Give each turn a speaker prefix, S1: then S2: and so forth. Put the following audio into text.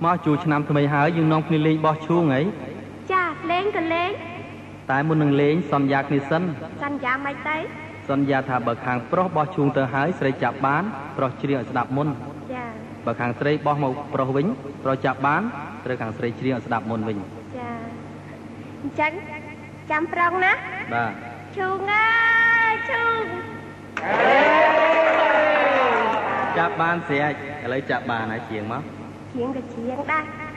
S1: មកជួឆ្នាំថ្មីហើយយើងនាំគ្នាលេងបោះឈូងហី
S2: ចាលេងក៏លេង
S1: តែមុននឹងលេងសន្យាគ្នាសិន
S2: សន្យាមិនទៅ
S1: សន្យាថាបើខាងប្រុសបោះឈូងទៅហើយស្រីចាប់បានប្រុសច្រៀងឲ្យស្ដាប់មុន
S2: ចា
S1: បើខាងស្រីបោះមកប្រុសវិញប្រុសចាប់បានត្រូវខាងស្រីច្រៀងឲ្យស្ដាប់មុនវិញ
S2: ចាអញ្ចឹងចាំប្រងណា
S1: បាទ
S2: ឈូងអើយឈូង
S1: ចាប់បានស្រីឥឡូវចាប់បានហើយច្រៀងមក
S2: ច្រៀងក៏ច្រៀងដែរ